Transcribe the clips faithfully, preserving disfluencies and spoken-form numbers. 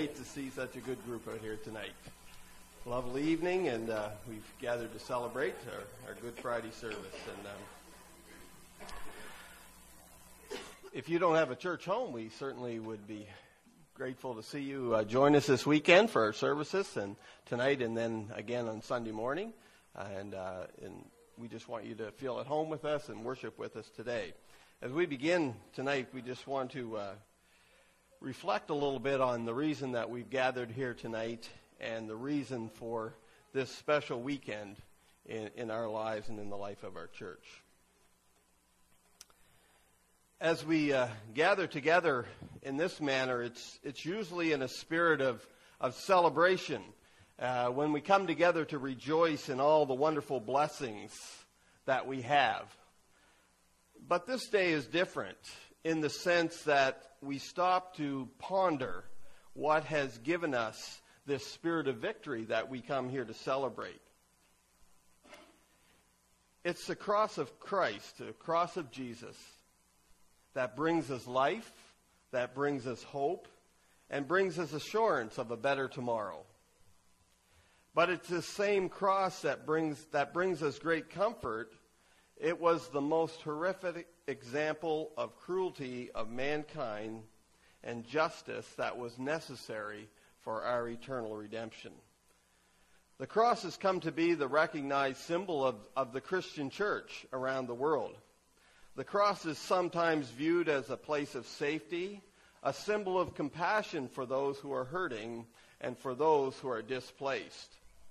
great to see such a good group out here tonight. Lovely evening, and uh, we've gathered to celebrate our, our Good Friday service. And um, if you don't have a church home, we certainly would be grateful to see you uh, join us this weekend for our services, and tonight, and then again on Sunday morning. And, uh, and we just want you to feel at home with us and worship with us today. As we begin tonight, we just want to uh, reflect a little bit on the reason that we've gathered here tonight and the reason for this special weekend in, in our lives and in the life of our church. As we uh, gather together in this manner, it's it's usually in a spirit of, of celebration. Uh, when we come together to rejoice in all the wonderful blessings that we have. But this day is different in the sense that we stop to ponder what has given us this spirit of victory that we come here to celebrate. It's the cross of Christ, the cross of Jesus, that brings us life, that brings us hope, and brings us assurance of a better tomorrow. But it's the same cross that brings that brings us great comfort. It was the most horrific example of cruelty of mankind and justice that was necessary for our eternal redemption. The cross has come to be the recognized symbol of, of the Christian church around the world. The cross is sometimes viewed as a place of safety, a symbol of compassion for those who are hurting and for those who are displaced.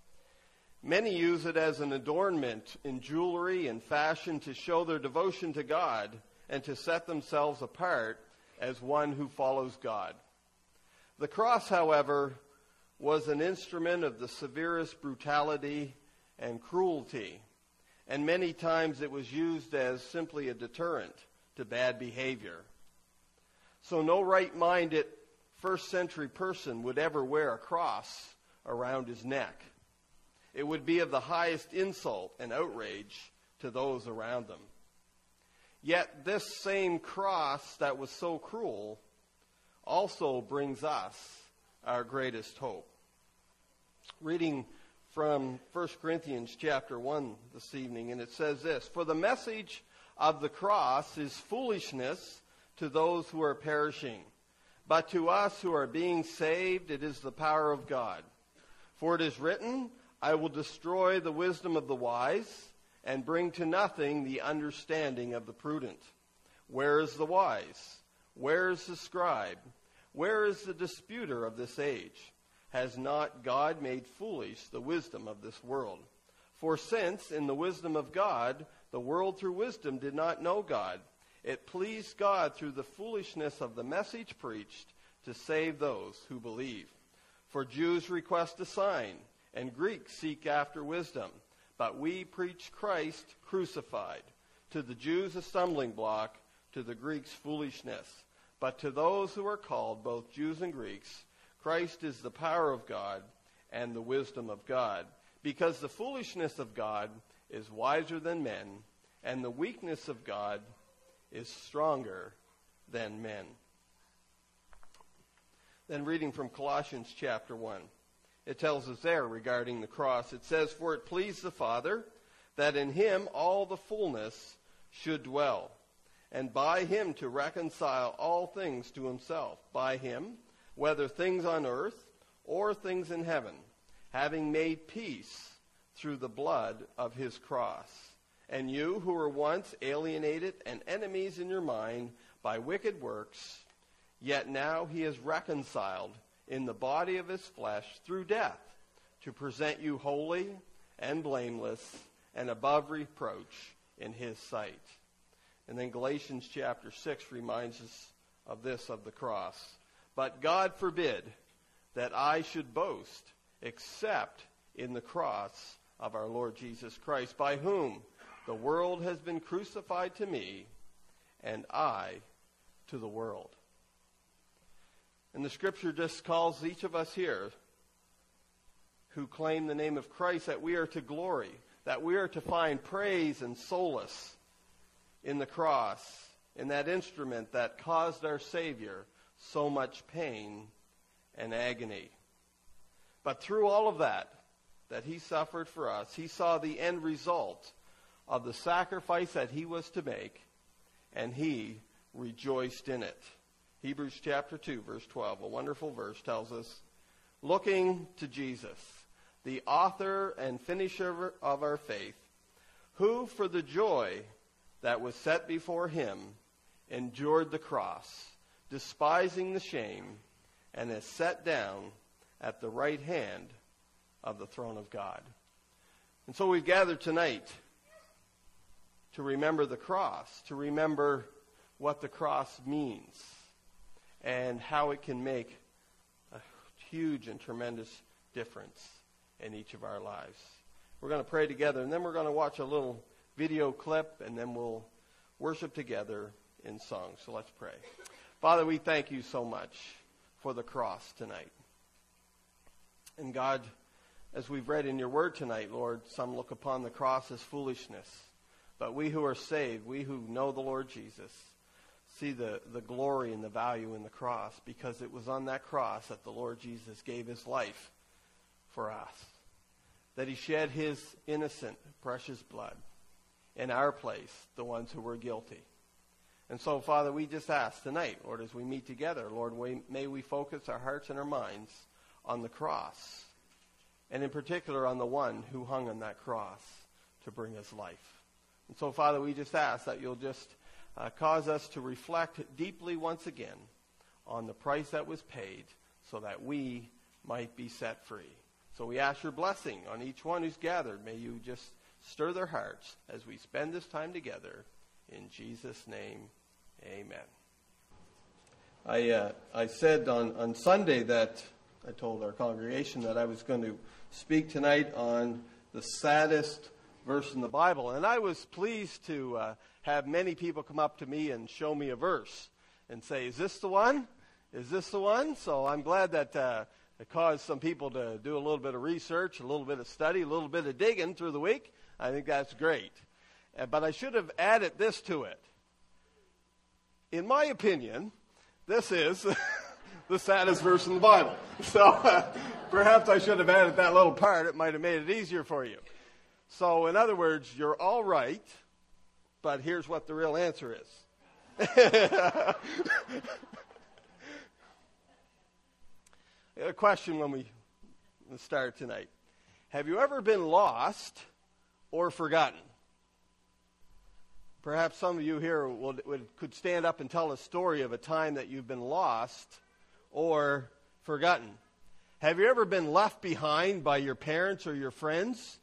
Many use it as an adornment in jewelry and fashion to show their devotion to God and to set themselves apart as one who follows God. The cross, however, was an instrument of the severest brutality and cruelty, and many times it was used as simply a deterrent to bad behavior. So no right-minded first century person would ever wear a cross around his neck. It would be of the highest insult and outrage to those around them. Yet this same cross that was so cruel also brings us our greatest hope. Reading from First Corinthians chapter one this evening, and it says this: "For the message of the cross is foolishness to those who are perishing, but to us who are being saved it is the power of God. For it is written, I will destroy the wisdom of the wise and bring to nothing the understanding of the prudent. Where is the wise? Where is the scribe? Where is the disputer of this age? Has not God made foolish the wisdom of this world? For since in the wisdom of God, the world through wisdom did not know God, it pleased God through the foolishness of the message preached to save those who believe. For Jews request a sign, and Greeks seek after wisdom. But we preach Christ crucified. To the Jews a stumbling block, to the Greeks foolishness. But to those who are called, both Jews and Greeks, Christ is the power of God and the wisdom of God. Because the foolishness of God is wiser than men, and the weakness of God is stronger than men." Then reading from Colossians chapter one. It tells us there regarding the cross. It says, "For it pleased the Father that in him all the fullness should dwell, and by him to reconcile all things to himself. By him, whether things on earth or things in heaven, having made peace through the blood of his cross. And you who were once alienated and enemies in your mind by wicked works, yet now he is reconciled in the body of his flesh through death, to present you holy and blameless and above reproach in his sight." And then Galatians chapter six reminds us of this, of the cross. "But God forbid that I should boast except in the cross of our Lord Jesus Christ, by whom the world has been crucified to me, and I to the world." And the scripture just calls each of us here who claim the name of Christ that we are to glory, that we are to find praise and solace in the cross, in that instrument that caused our Savior so much pain and agony. But through all of that, that he suffered for us, he saw the end result of the sacrifice that he was to make, and he rejoiced in it. Hebrews chapter two, verse twelve, a wonderful verse, tells us, looking to Jesus, the author and finisher of our faith, who for the joy that was set before him endured the cross, despising the shame, and is set down at the right hand of the throne of God. And so we've gathered tonight to remember the cross, to remember what the cross means and how it can make a huge and tremendous difference in each of our lives. We're going to pray together, and then we're going to watch a little video clip, and then we'll worship together in song. So let's pray. Father, we thank you so much for the cross tonight. And God, as we've read in your word tonight, Lord, some look upon the cross as foolishness. But we who are saved, we who know the Lord Jesus, see the, the glory and the value in the cross, because it was on that cross that the Lord Jesus gave his life for us. That he shed his innocent, precious blood in our place, the ones who were guilty. And so, Father, we just ask tonight, Lord, as we meet together, Lord, we, may we focus our hearts and our minds on the cross, and in particular on the one who hung on that cross to bring us life. And so, Father, we just ask that you'll just uh, cause us to reflect deeply once again on the price that was paid so that we might be set free. So we ask your blessing on each one who's gathered. May you just stir their hearts as we spend this time together. In Jesus' name, amen. I uh, I said on, on Sunday that I told our congregation that I was going to speak tonight on the saddest verse in the Bible. And I was pleased to uh, have many people come up to me and show me a verse and say, is this the one? Is this the one? So I'm glad that uh, it caused some people to do a little bit of research, a little bit of study, a little bit of digging through the week. I think that's great. Uh, but I should have added this to it. In my opinion, this is the saddest verse in the Bible. So uh, perhaps I should have added that little part. It might have made it easier for you. So in other words, you're all right, but here's what the real answer is. A question when we start tonight. Have you ever been lost or forgotten? Perhaps some of you here would, would, could stand up and tell a story of a time that you've been lost or forgotten. Have you ever been left behind by your parents or your friends?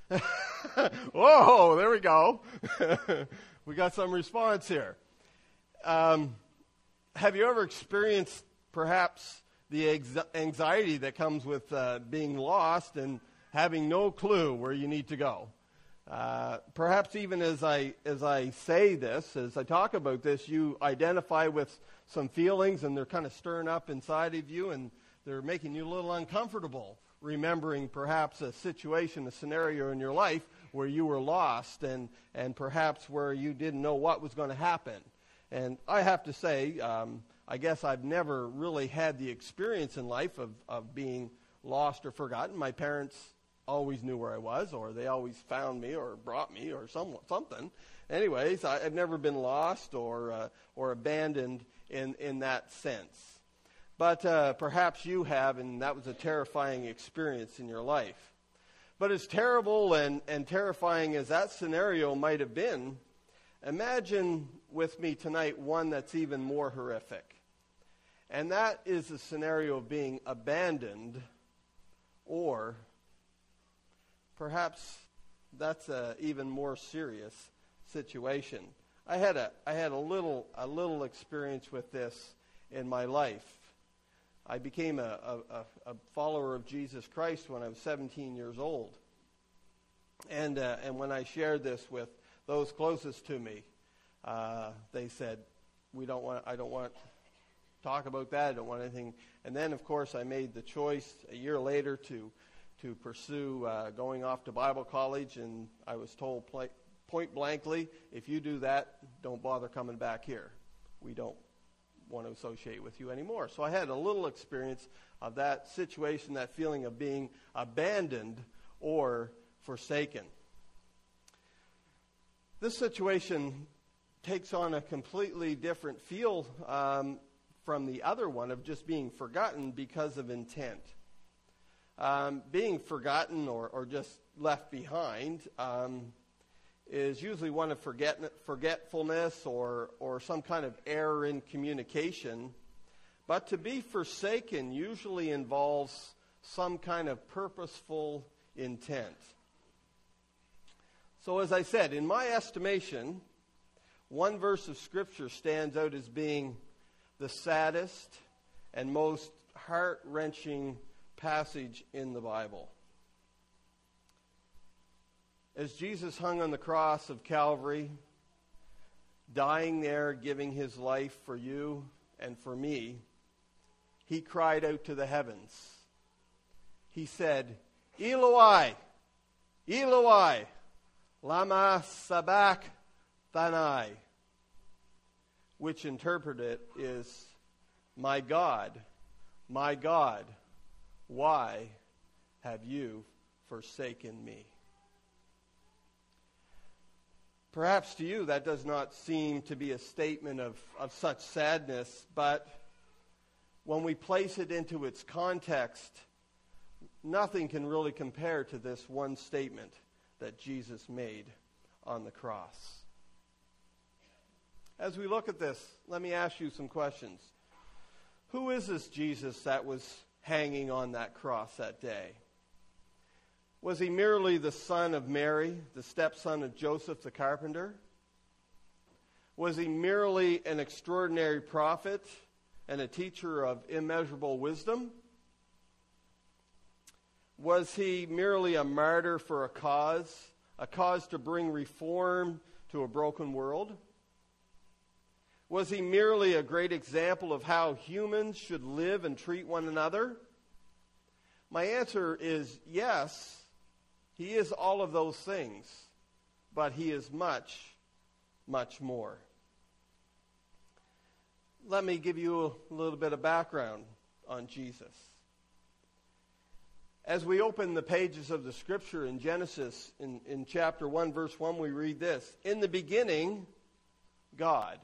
Whoa, there we go. We got some response here. Um, have you ever experienced perhaps the ex- anxiety that comes with uh, being lost and having no clue where you need to go? Uh, perhaps even as I as I say this, as I talk about this, you identify with some feelings and they're kind of stirring up inside of you and they're making you a little uncomfortable, remembering perhaps a situation, a scenario in your life where you were lost and, and perhaps where you didn't know what was going to happen. And I have to say, um, I guess I've never really had the experience in life of, of being lost or forgotten. My parents always knew where I was, or they always found me or brought me or some, something. Anyways, I, I've never been lost or uh, or abandoned in, in that sense. But uh, perhaps you have, and that was a terrifying experience in your life. But as terrible and, and terrifying as that scenario might have been, imagine with me tonight one that's even more horrific. And that is the scenario of being abandoned, or perhaps that's an even more serious situation. I had a I had a little a little experience with this in my life. I became a, a, a follower of Jesus Christ when I was seventeen years old. And uh, and when I shared this with those closest to me, uh, they said, "We don't want. I don't want to talk about that. I don't want anything." And then, of course, I made the choice a year later to to pursue uh, going off to Bible college, and I was told pl- point blankly, "If you do that, don't bother coming back here. We don't want to associate with you anymore. So I had a little experience of that situation, that feeling of being abandoned or forsaken. This situation takes on a completely different feel um, from the other one of just being forgotten because of intent. Um, being forgotten or, or just left behind um, is usually one of forget, forgetfulness or, or some kind of error in communication. But to be forsaken usually involves some kind of purposeful intent. So as I said, in my estimation, one verse of Scripture stands out as being the saddest and most heart-wrenching passage in the Bible. As Jesus hung on the cross of Calvary, dying there, giving his life for you and for me, he cried out to the heavens. He said, Eloi, Eloi, lama sabachthani, which interpreted is, my God, my God, why have you forsaken me? Perhaps to you that does not seem to be a statement of, of such sadness, but when we place it into its context, nothing can really compare to this one statement that Jesus made on the cross. As we look at this, let me ask you some questions. Who is this Jesus that was hanging on that cross that day? Was he merely the son of Mary, the stepson of Joseph the carpenter? Was he merely an extraordinary prophet and a teacher of immeasurable wisdom? Was he merely a martyr for a cause, a cause to bring reform to a broken world? Was he merely a great example of how humans should live and treat one another? My answer is yes. He is all of those things, but he is much, much more. Let me give you a little bit of background on Jesus. As we open the pages of the Scripture in Genesis, in, in chapter one, verse one, we read this. In the beginning, God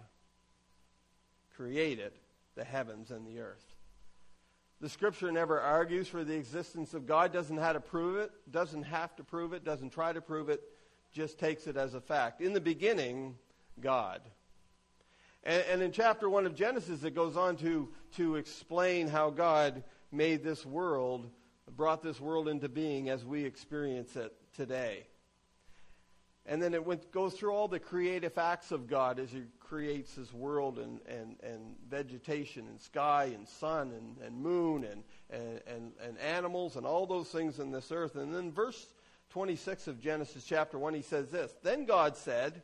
created the heavens and the earth. The Scripture never argues for the existence of God, doesn't have to prove it, doesn't have to prove it, doesn't try to prove it, just takes it as a fact. In the beginning, God. And, and in chapter one of Genesis, it goes on to, to explain how God made this world, brought this world into being as we experience it today. And then it went, goes through all the creative acts of God as he creates his world and, and, and vegetation and sky and sun and, and moon and, and, and, and animals and all those things in this earth. And then verse twenty-six of Genesis chapter one, he says this. Then God said,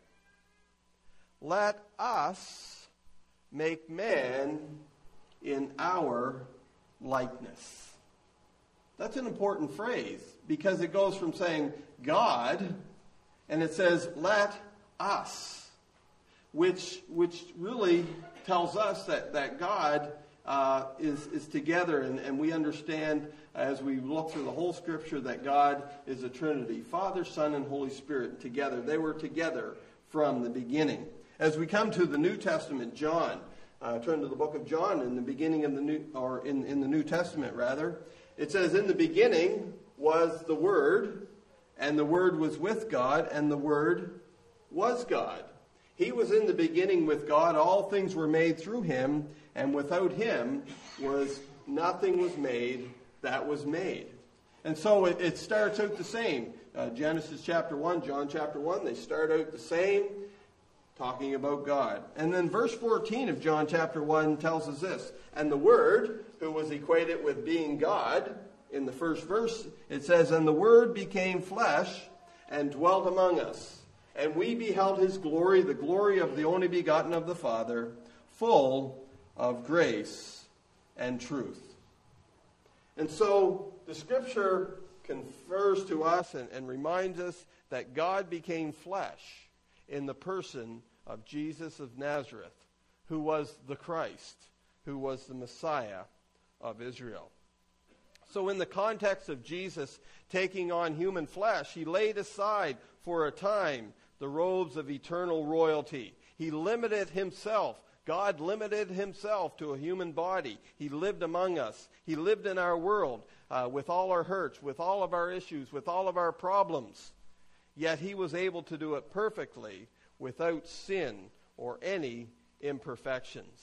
let us make man in our likeness. That's an important phrase because it goes from saying God, and it says, let us, which which really tells us that, that God uh, is, is together, and, and we understand as we look through the whole Scripture that God is a Trinity, Father, Son, and Holy Spirit together. They were together from the beginning. As we come to the New Testament, John, uh, turn to the book of John in the beginning of the New, or in, in the New Testament rather, it says, in the beginning was the Word, and the Word was with God, and the Word was God. He was in the beginning with God. All things were made through him, and without him was nothing was made that was made. And so it, it starts out the same. Uh, Genesis chapter one, John chapter one, they start out the same, talking about God. And then verse fourteen of John chapter one tells us this. And the Word, who was equated with being God, in the first verse, it says, and the Word became flesh and dwelt among us. And we beheld his glory, the glory of the only begotten of the Father, full of grace and truth. And so the Scripture confers to us and, and reminds us that God became flesh in the person of Jesus of Nazareth, who was the Christ, who was the Messiah of Israel. So in the context of Jesus taking on human flesh, he laid aside for a time the robes of eternal royalty. He limited himself. God limited himself to a human body. He lived among us. He lived in our world uh, with all our hurts, with all of our issues, with all of our problems. Yet he was able to do it perfectly without sin or any imperfections.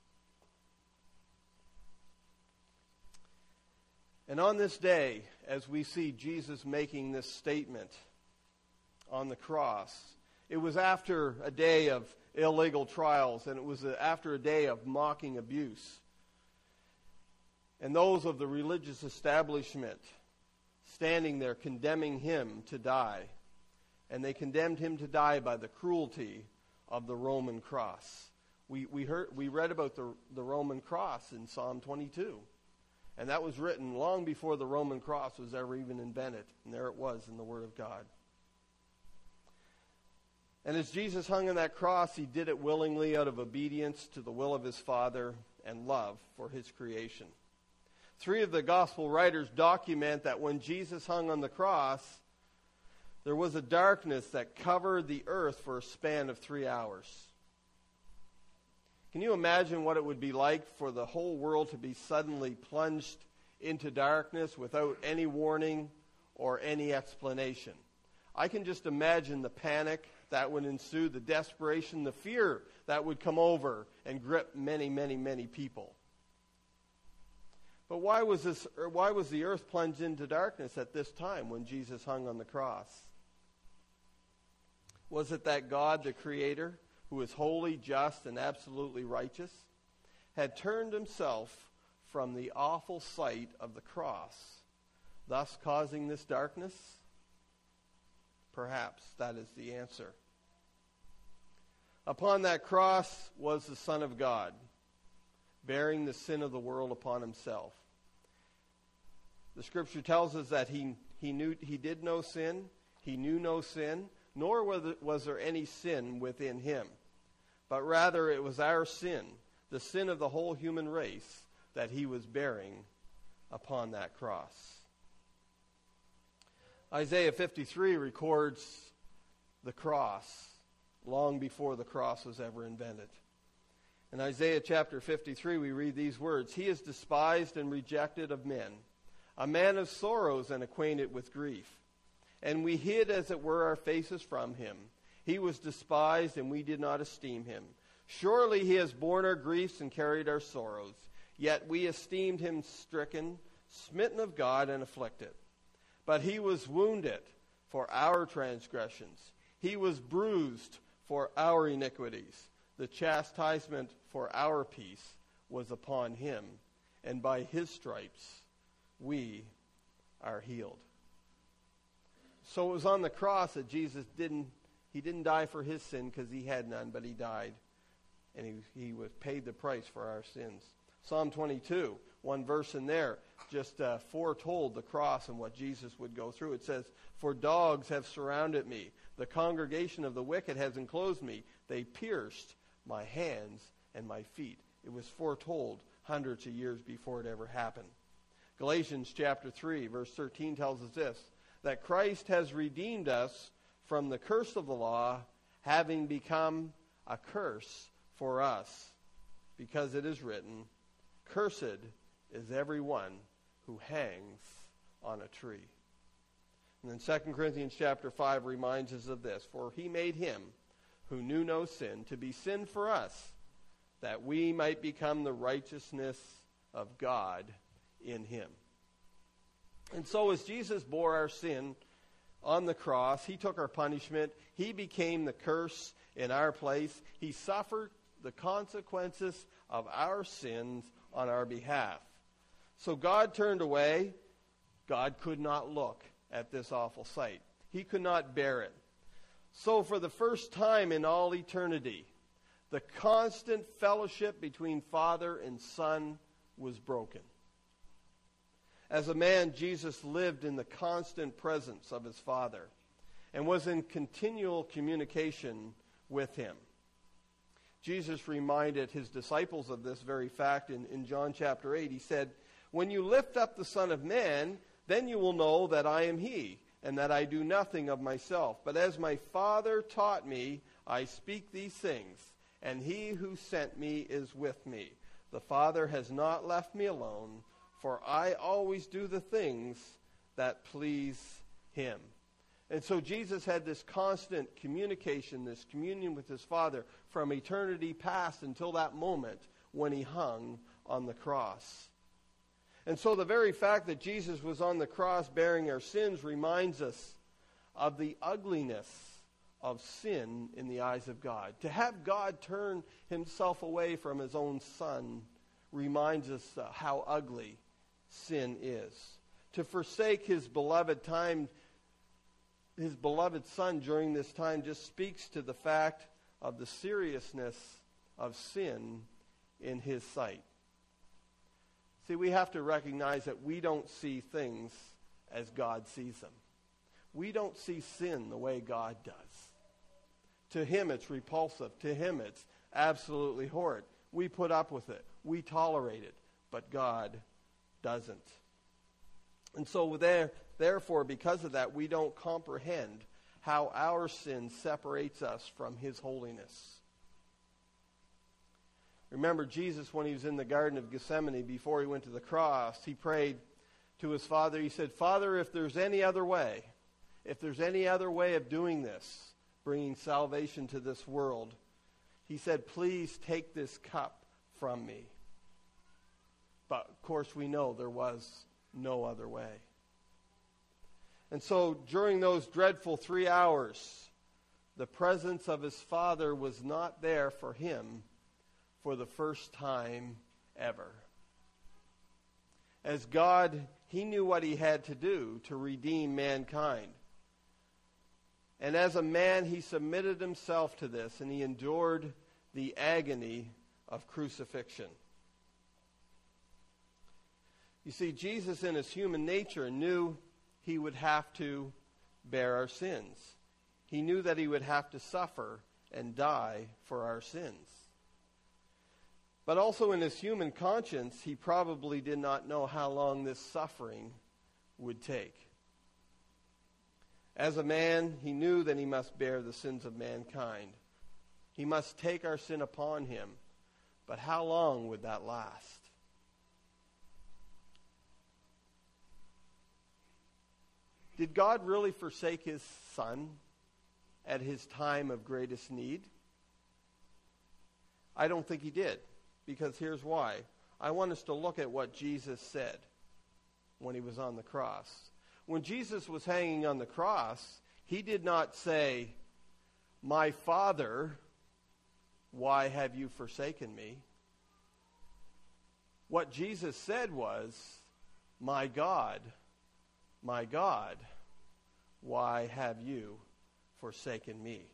And on this day, as we see Jesus making this statement on the cross, it was after a day of illegal trials, and it was after a day of mocking abuse. And those of the religious establishment standing there condemning him to die. And they condemned him to die by the cruelty of the Roman cross. We we heard we read about the the Roman cross in Psalm twenty-two. And that was written long before the Roman cross was ever even invented. And there it was in the Word of God. And as Jesus hung on that cross, he did it willingly out of obedience to the will of his Father and love for his creation. Three of the gospel writers document that when Jesus hung on the cross, there was a darkness that covered the earth for a span of three hours. Can you imagine what it would be like for the whole world to be suddenly plunged into darkness without any warning or any explanation? I can just imagine the panic that would ensue, the desperation, the fear that would come over and grip many, many, many people. But why was this? Or why was the earth plunged into darkness at this time when Jesus hung on the cross? Was it that God, the Creator, who is holy, just, and absolutely righteous, had turned himself from the awful sight of the cross, thus causing this darkness? Perhaps that is the answer. Upon that cross was the Son of God, bearing the sin of the world upon himself. The Scripture tells us that he, he knew he did no sin, he knew no sin, nor was, it, was there any sin within him. But rather it was our sin, the sin of the whole human race, that he was bearing upon that cross. Isaiah fifty-three records the cross long before the cross was ever invented. In Isaiah chapter fifty-three, we read these words, "He is despised and rejected of men, a man of sorrows and acquainted with grief. And we hid, as it were, our faces from him. He was despised, and we did not esteem him. Surely he has borne our griefs and carried our sorrows. Yet we esteemed him stricken, smitten of God, and afflicted. But he was wounded for our transgressions. He was bruised for our iniquities. The chastisement for our peace was upon him, and by his stripes we are healed." So it was on the cross that Jesus didn't, he didn't die for his sin because he had none, but he died. And he, he was paid the price for our sins. Psalm twenty-two, one verse in there, just uh, foretold the cross and what Jesus would go through. It says, "For dogs have surrounded me. The congregation of the wicked has enclosed me. They pierced my hands and my feet." It was foretold hundreds of years before it ever happened. Galatians chapter three, verse thirteen tells us this, that Christ has redeemed us from the curse of the law, having become a curse for us. Because it is written, "Cursed is everyone who hangs on a tree." And then Second Corinthians chapter five reminds us of this, "For he made him who knew no sin to be sin for us, that we might become the righteousness of God in him." And so as Jesus bore our sin on the cross, he took our punishment. He became the curse in our place. He suffered the consequences of our sins on our behalf. So God turned away. God could not look at this awful sight. He could not bear it. So for the first time in all eternity, the constant fellowship between Father and Son was broken. As a man, Jesus lived in the constant presence of his Father and was in continual communication with him. Jesus reminded his disciples of this very fact in, in John chapter eight. He said, "When you lift up the Son of Man, then you will know that I am he, and that I do nothing of myself. But as my Father taught me, I speak these things, and he who sent me is with me. The Father has not left me alone, for I always do the things that please him." And so Jesus had this constant communication, this communion with his Father from eternity past until that moment when he hung on the cross. And so the very fact that Jesus was on the cross bearing our sins reminds us of the ugliness of sin in the eyes of God. To have God turn himself away from his own Son reminds us uh, how ugly sin is. To forsake his beloved time, his beloved Son during this time just speaks to the fact of the seriousness of sin in his sight. See, we have to recognize that we don't see things as God sees them. We don't see sin the way God does. To him it's repulsive. To him it's absolutely horrid. We put up with it. We tolerate it. But God doesn't. And so there, therefore, because of that, we don't comprehend how our sin separates us from his holiness. Remember Jesus, when he was in the Garden of Gethsemane, before he went to the cross, he prayed to his Father. He said, "Father, if there's any other way, if there's any other way of doing this, bringing salvation to this world," he said, "please take this cup from me." But, of course, we know there was no other way. And so during those dreadful three hours, the presence of his Father was not there for him for the first time ever. As God, he knew what he had to do to redeem mankind. And as a man, he submitted himself to this, and he endured the agony of crucifixion. You see, Jesus in his human nature knew he would have to bear our sins. He knew that he would have to suffer and die for our sins. But also in his human conscience, he probably did not know how long this suffering would take. As a man, he knew that he must bear the sins of mankind. He must take our sin upon him. But how long would that last? Did God really forsake his Son at his time of greatest need? I don't think he did, because here's why. I want us to look at what Jesus said when he was on the cross. When Jesus was hanging on the cross, he did not say, "My Father, why have you forsaken me?" What Jesus said was, "My God, my God, why have you forsaken me?"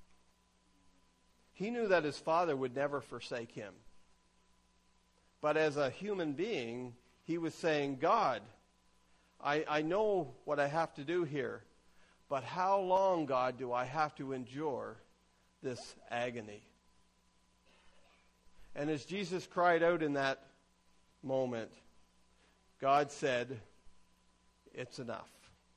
He knew that his Father would never forsake him. But as a human being, he was saying, "God, I, I know what I have to do here, but how long, God, do I have to endure this agony?" And as Jesus cried out in that moment, God said, "It's enough."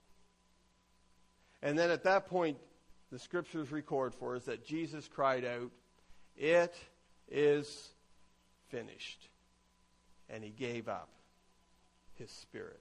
And then at that point, the scriptures record for us that Jesus cried out, "It is finished." And he gave up his spirit.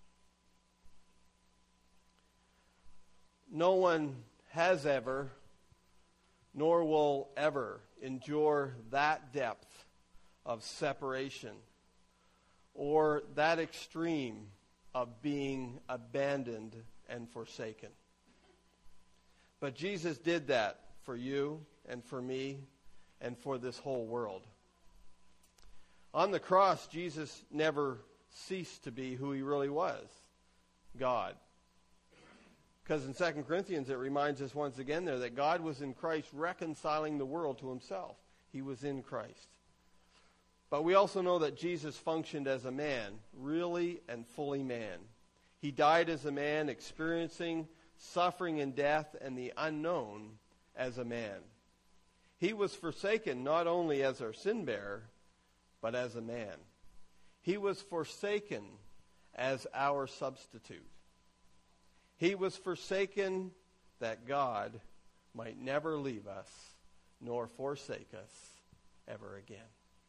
No one has ever, nor will ever, endure that depth of separation or that extreme of being abandoned and forsaken. But Jesus did that for you and for me and for this whole world. On the cross, Jesus never ceased to be who he really was, God. Because in Second Corinthians, it reminds us once again there that God was in Christ reconciling the world to himself. He was in Christ. But we also know that Jesus functioned as a man, really and fully man. He died as a man, experiencing suffering and death and the unknown as a man. He was forsaken not only as our sin bearer, but as a man. He was forsaken as our substitute. He was forsaken that God might never leave us nor forsake us ever again.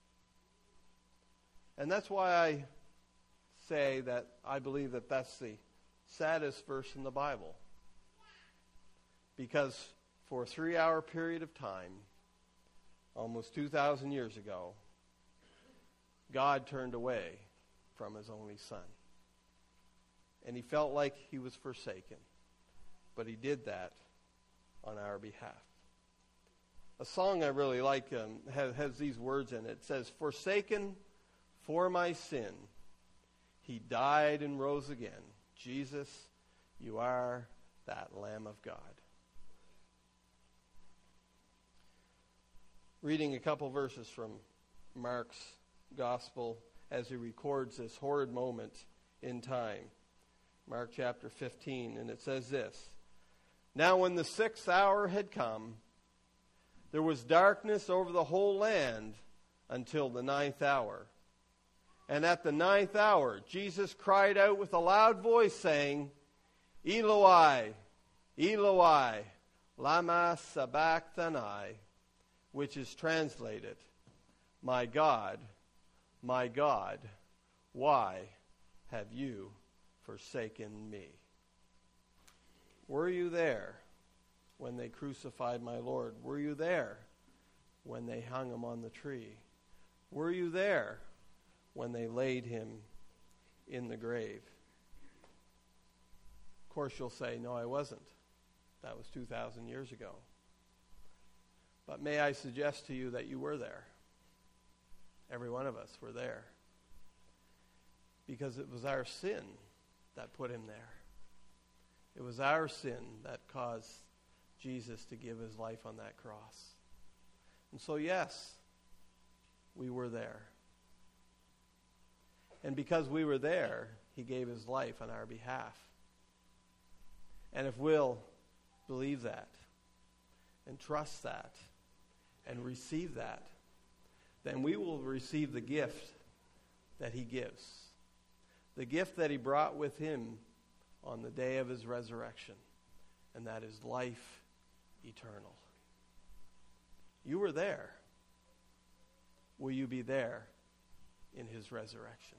And that's why I say that I believe that that's the saddest verse in the Bible. Because for a three-hour period of time, almost two thousand years ago, God turned away from his only Son. And he felt like he was forsaken. But he did that on our behalf. A song I really like um, has, has these words in it. It says, "Forsaken for my sin, he died and rose again. Jesus, you are that Lamb of God." Reading a couple verses from Mark's Gospel as he records this horrid moment in time. Mark chapter fifteen, and it says this: "Now when the sixth hour had come, there was darkness over the whole land until the ninth hour. And at the ninth hour, Jesus cried out with a loud voice, saying, Eloi, Eloi, lama sabachthani," which is translated, "My God, my God, why have you forsaken me?" Were you there when they crucified my Lord? Were you there when they hung him on the tree? Were you there when they laid him in the grave? Of course, you'll say, "No, I wasn't. That was two thousand years ago." But may I suggest to you that you were there. Every one of us were there. Because it was our sin that put him there. It was our sin that caused Jesus to give his life on that cross. And so, yes, we were there. And because we were there, he gave his life on our behalf. And if we'll believe that and trust that and receive that, then we will receive the gift that he gives. The gift that he brought with him on the day of his resurrection. And that is life eternal. You were there. Will you be there in his resurrection?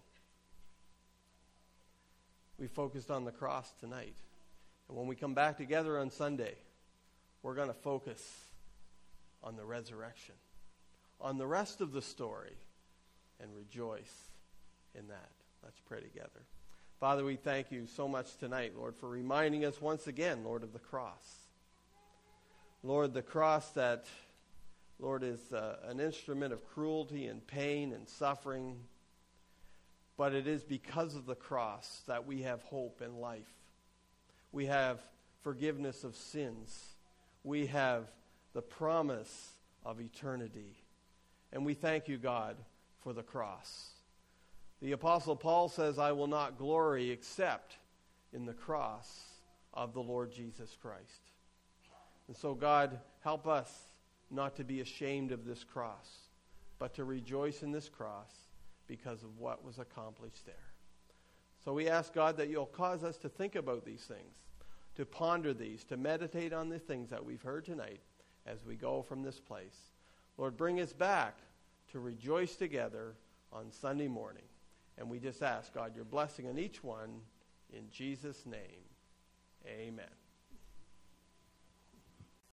We focused on the cross tonight. And when we come back together on Sunday, we're going to focus on the resurrection, on the rest of the story, and rejoice in that. Let's pray together. Father, we thank you so much tonight, Lord, for reminding us once again, Lord, of the cross. Lord, the cross that, Lord, is uh, an instrument of cruelty and pain and suffering. But it is because of the cross that we have hope in life. We have forgiveness of sins. We have the promise of eternity. And we thank you, God, for the cross. The Apostle Paul says, "I will not glory except in the cross of the Lord Jesus Christ." And so, God, help us not to be ashamed of this cross, but to rejoice in this cross because of what was accomplished there. So we ask, God, that you'll cause us to think about these things, to ponder these, to meditate on the things that we've heard tonight as we go from this place. Lord, bring us back to rejoice together on Sunday morning. And we just ask, God, your blessing on each one in Jesus' name. Amen.